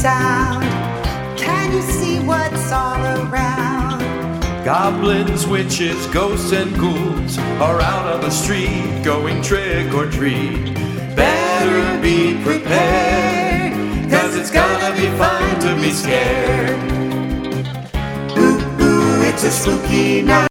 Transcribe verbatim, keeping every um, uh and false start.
sound. Can you see what's all around? Goblins, witches, ghosts, and ghouls are out on the street going trick or treat. Better be prepared, cause it's gonna be fun to be scared. Ooh, ooh, it's a spooky night.